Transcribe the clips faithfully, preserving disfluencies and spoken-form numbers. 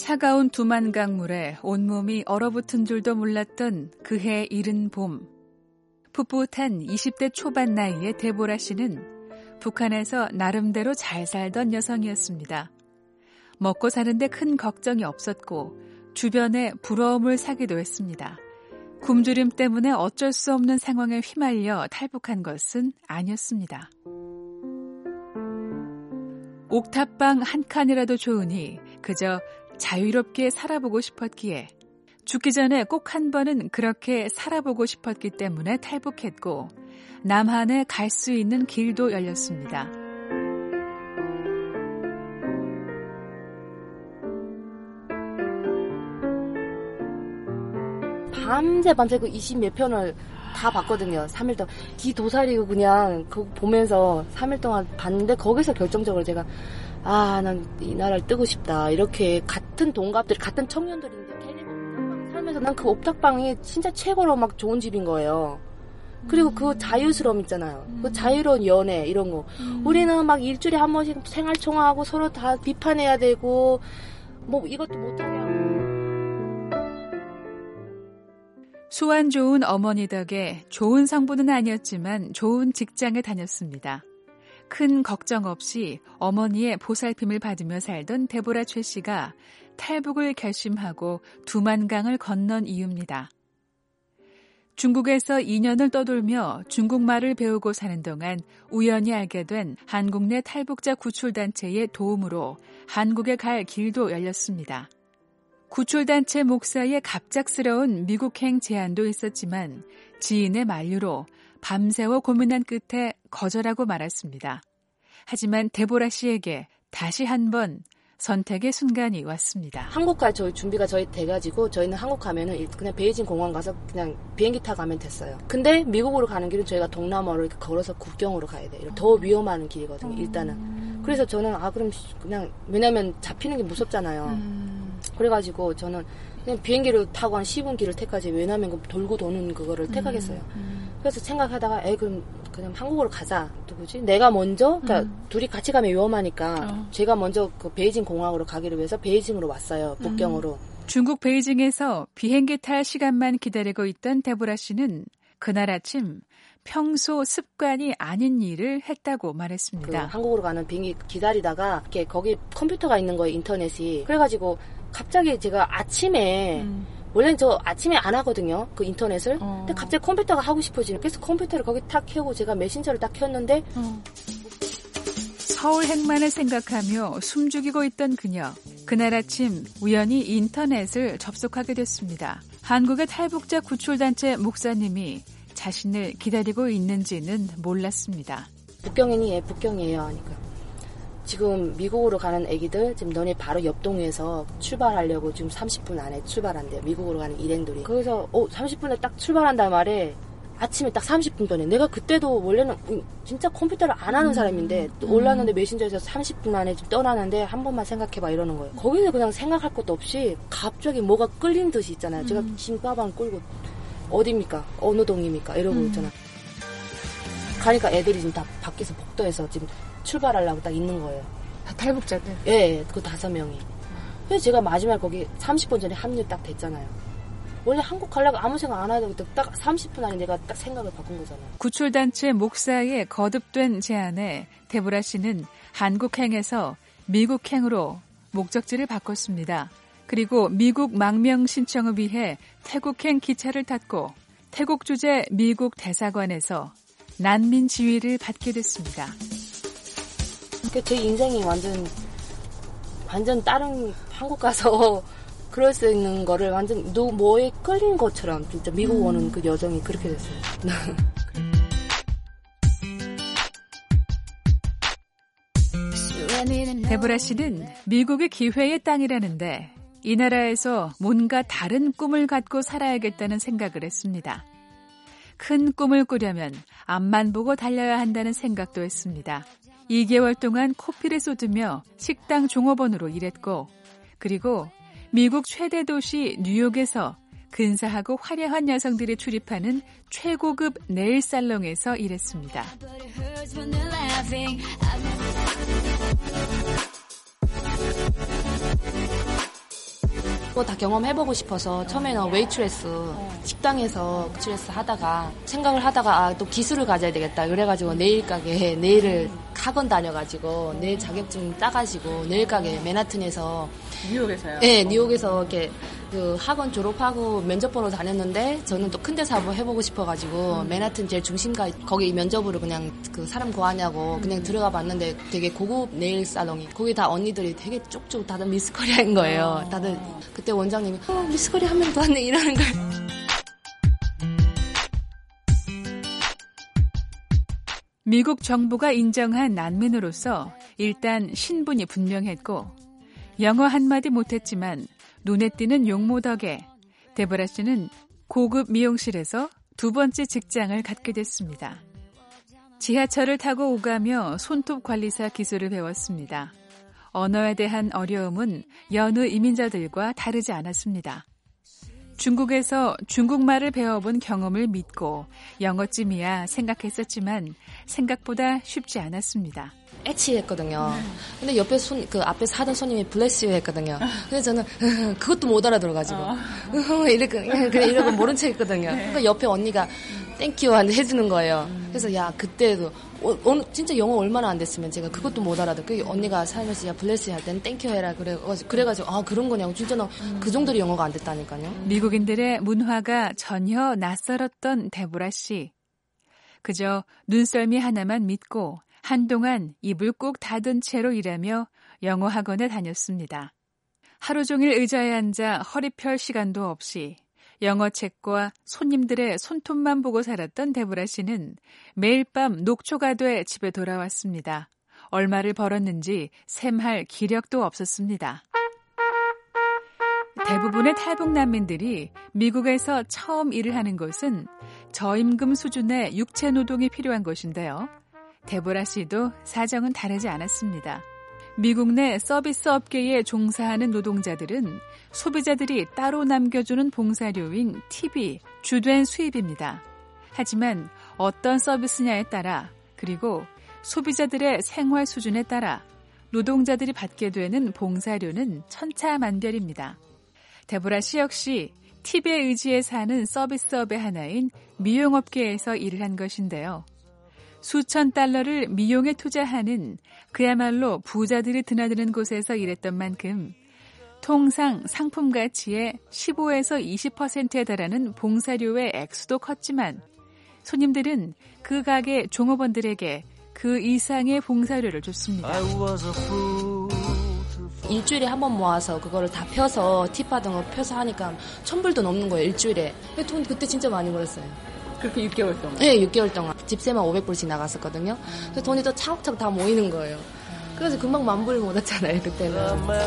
차가운 두만 강물에 온몸이 얼어붙은 줄도 몰랐던 그해 이른 봄. 풋풋한 이십 대 초반 나이의 데보라 씨는 북한에서 나름대로 잘 살던 여성이었습니다. 먹고 사는데 큰 걱정이 없었고 주변에 부러움을 사기도 했습니다. 굶주림 때문에 어쩔 수 없는 상황에 휘말려 탈북한 것은 아니었습니다. 옥탑방 한 칸이라도 좋으니 그저 자유롭게 살아보고 싶었기에 죽기 전에 꼭 한 번은 그렇게 살아보고 싶었기 때문에 탈북했고 남한에 갈 수 있는 길도 열렸습니다. 밤새 밤새 그 이십 몇 편을 다 봤거든요. 삼 일 동안. 기도살이고 그냥 그거 보면서 삼 일 동안 봤는데 거기서 결정적으로 제가 아, 난 이 나라를 뜨고 싶다. 이렇게 같은 동갑들, 같은 청년들인데 걔네가 옥탑방에 살면서 난 그 옥탑방이 진짜 최고로 막 좋은 집인 거예요. 그리고 그 자유스러움 있잖아요. 그 자유로운 연애 이런 거. 우리는 막 일주일에 한 번씩 생활총화하고 서로 다 비판해야 되고 뭐 이것도 못하게 하고. 수완 좋은 어머니 덕에 좋은 성부는 아니었지만 좋은 직장에 다녔습니다. 큰 걱정 없이 어머니의 보살핌을 받으며 살던 데보라 최 씨가 탈북을 결심하고 두만강을 건넌 이유입니다. 중국에서 이 년을 떠돌며 중국말을 배우고 사는 동안 우연히 알게 된 한국 내 탈북자 구출단체의 도움으로 한국에 갈 길도 열렸습니다. 구출단체 목사의 갑작스러운 미국행 제안도 있었지만 지인의 만류로 밤새워 고민한 끝에 거절하고 말았습니다. 하지만 데보라 씨에게 다시 한번 선택의 순간이 왔습니다. 한국 갈 저희 준비가 저희 돼가지고 저희는 한국 가면은 그냥 베이징 공항 가서 그냥 비행기 타고 가면 됐어요. 근데 미국으로 가는 길은 저희가 동남아로 이렇게 걸어서 국경으로 가야 돼요. 더 위험한 길이거든요. 일단은. 그래서 저는 아 그럼 그냥 왜냐면 잡히는 게 무섭잖아요. 그래가지고 저는 그냥 비행기를 타고 한 십 분 길을 택하지 왜냐면 그 돌고 도는 그거를 택하겠어요. 음, 음. 그래서 생각하다가 에 그럼 그냥 한국으로 가자. 누구지? 내가 먼저 그러니까 음. 둘이 같이 가면 위험하니까 어. 제가 먼저 그 베이징 공항으로 가기를 위해서 베이징으로 왔어요. 북경으로. 음. 중국 베이징에서 비행기 탈 시간만 기다리고 있던 데보라 씨는 그날 아침 평소 습관이 아닌 일을 했다고 말했습니다. 그 한국으로 가는 비행기 기다리다가 이렇게 거기 컴퓨터가 있는 거예요. 인터넷이. 그래가지고 갑자기 제가 아침에 음. 원래는 저 아침에 안 하거든요. 그 인터넷을. 어. 근데 갑자기 컴퓨터가 하고 싶어지는. 그래서 컴퓨터를 거기 탁 켜고 제가 메신저를 딱 켰는데 어. 서울 행만을 생각하며 숨죽이고 있던 그녀. 그날 아침 우연히 인터넷을 접속하게 됐습니다. 한국의 탈북자 구출단체 목사님이 자신을 기다리고 있는지는 몰랐습니다. 북경이니? 북경이에요. 하니까. 지금 미국으로 가는 애기들 지금 너네 바로 옆 동에서 출발하려고 지금 삼십 분 안에 출발한대요. 미국으로 가는 일행들이. 그래서 어 삼십 분에 딱 출발한단 말에 아침에 딱 삼십 분 전에 내가 그때도 원래는 진짜 컴퓨터를 안 하는 사람인데 또 올랐는데 메신저에서 삼십 분 안에 좀 떠나는데 한 번만 생각해봐 이러는 거예요. 거기서 그냥 생각할 것도 없이 갑자기 뭐가 끌린 듯이 있잖아요. 제가 짐 가방 끌고 어디입니까? 어느 동입니까? 이러고 음. 있잖아. 가니까 애들이 지금 다 밖에서 복도에서 지금 출발하려고 딱 있는 거예요. 다 탈북자들? 예, 그 다섯 명이. 그래서 제가 마지막에 거기 삼십 분 전에 합류 딱 됐잖아요. 원래 한국 가려고 아무 생각 안 하고 딱 삼십 분 안에 내가 딱 생각을 바꾼 거잖아요. 구출단체 목사의 거듭된 제안에 데보라 씨는 한국행에서 미국행으로 목적지를 바꿨습니다. 그리고 미국 망명 신청을 위해 태국행 기차를 탔고 태국 주재 미국 대사관에서 난민 지위를 받게 됐습니다. 제 인생이 완전 완전 다른 한국 가서 그럴 수 있는 거를 완전 노 뭐에 끌린 것처럼 진짜 미국 오는 음. 그 여정이 그렇게 됐어요. 데보라 씨는 미국의 기회의 땅이라는데 이 나라에서 뭔가 다른 꿈을 갖고 살아야겠다는 생각을 했습니다. 큰 꿈을 꾸려면 앞만 보고 달려야 한다는 생각도 했습니다. 이 개월 동안 코피를 쏟으며 식당 종업원으로 일했고 그리고 미국 최대 도시 뉴욕에서 근사하고 화려한 여성들이 출입하는 최고급 네일 살롱에서 일했습니다. 그거 다 경험해보고 싶어서 처음에는 웨이트레스 식당에서 웨이트레스 하다가 생각을 하다가 아, 또 기술을 가져야 되겠다 그래가지고 네일 가게 네일을 학원 다녀가지고 네일 자격증 따가지고 네일 가게 맨하튼에서 뉴욕에서요? 네, 뉴욕에서 이렇게 그 학원 졸업하고 면접 보러 다녔는데 저는 또 큰 데서 한번 해보고 싶어가지고 음. 맨하튼 제일 중심가 거기 면접으로 그냥 그 사람 구하냐고 그냥 음. 들어가 봤는데 되게 고급 네일 살롱이 거기 다 언니들이 되게 쪽쪽 다들 미스 코리아인 거예요. 다들 그때 원장님이 어, 미스 코리아 한 명 더 왔네 이러는 거예요. 미국 정부가 인정한 난민으로서 일단 신분이 분명했고 영어 한마디 못했지만 눈에 띄는 용모 덕에 데보라 씨는 고급 미용실에서 두 번째 직장을 갖게 됐습니다. 지하철을 타고 오가며 손톱 관리사 기술을 배웠습니다. 언어에 대한 어려움은 여느 이민자들과 다르지 않았습니다. 중국에서 중국말을 배워본 경험을 믿고 영어쯤이야 생각했었지만 생각보다 쉽지 않았습니다. 애치했거든요. 근데 옆에 손, 그 앞에서 하던 손님이 블레스 유 했거든요. 근데 저는 그것도 못 알아들어가지고 이러고 그냥 이러고 모른 척 했거든요. 그러니까 옆에 언니가 땡큐 해주는 거예요. 그래서 야 그때도 어, 어, 진짜 영어 얼마나 안 됐으면 제가 그것도 못 알아듣고 그 언니가 살면서 야 블레스 할 때는 땡큐 해라 그래가지고 그래가지고 아 그런 거냐고 진짜 나 그 정도로 영어가 안 됐다니까요. 미국인들의 문화가 전혀 낯설었던 데보라 씨. 그저 눈썰미 하나만 믿고 한동안 입을 꾹 닫은 채로 일하며 영어 학원에 다녔습니다. 하루 종일 의자에 앉아 허리 펼 시간도 없이 영어책과 손님들의 손톱만 보고 살았던 데보라 씨는 매일 밤 녹초가 돼 집에 돌아왔습니다. 얼마를 벌었는지 셈할 기력도 없었습니다. 대부분의 탈북 난민들이 미국에서 처음 일을 하는 것은 저임금 수준의 육체 노동이 필요한 것인데요. 데보라 씨도 사정은 다르지 않았습니다. 미국 내 서비스 업계에 종사하는 노동자들은 소비자들이 따로 남겨주는 봉사료인 팁이 주된 수입입니다. 하지만 어떤 서비스냐에 따라 그리고 소비자들의 생활 수준에 따라 노동자들이 받게 되는 봉사료는 천차만별입니다. 데보라 씨 역시 팁에 의지해 사는 서비스업의 하나인 미용업계에서 일을 한 것인데요. 수천 달러를 미용에 투자하는 그야말로 부자들이 드나드는 곳에서 일했던 만큼 통상 상품 가치의 십오에서 이십 퍼센트에 달하는 봉사료의 액수도 컸지만 손님들은 그 가게 종업원들에게 그 이상의 봉사료를 줬습니다. 일주일에 한 번 모아서 그거를 다 펴서 팁 받은 거 펴서 하니까 천불도 넘는 거예요. 일주일에. 돈 그때 진짜 많이 벌었어요. 그렇게 육 개월 동안? 네, 육 개월 동안. 집세만 오백 불씩 나갔었거든요. 그래서 돈이 또 차곡차곡 다 모이는 거예요. 그래서 금방 만 불 모았잖아요, 그때는.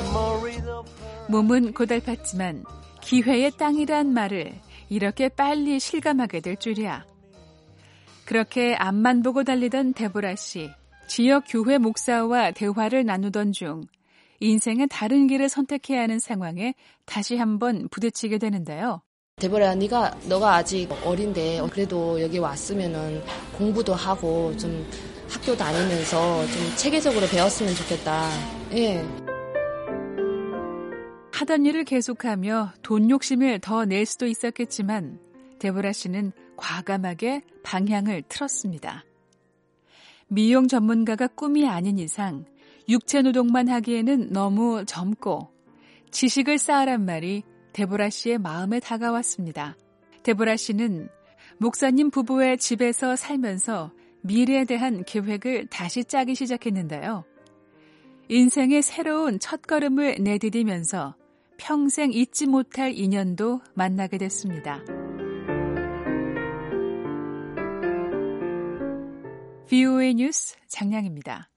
몸은 고달팠지만 기회의 땅이란 말을 이렇게 빨리 실감하게 될 줄이야. 그렇게 앞만 보고 달리던 데보라 씨. 지역 교회 목사와 대화를 나누던 중 인생의 다른 길을 선택해야 하는 상황에 다시 한번 부딪히게 되는데요. 데보라, 네가 너가 아직 어린데 그래도 여기 왔으면은 공부도 하고 좀 학교 다니면서 좀 체계적으로 배웠으면 좋겠다. 예. 하던 일을 계속하며 돈 욕심을 더 낼 수도 있었겠지만 데보라 씨는 과감하게 방향을 틀었습니다. 미용 전문가가 꿈이 아닌 이상 육체 노동만 하기에는 너무 젊고 지식을 쌓으란 말이 데보라 씨의 마음에 다가왔습니다. 데보라 씨는 목사님 부부의 집에서 살면서 미래에 대한 계획을 다시 짜기 시작했는데요. 인생의 새로운 첫걸음을 내디디면서 평생 잊지 못할 인연도 만나게 됐습니다. 브이오에이 뉴스 장량입니다.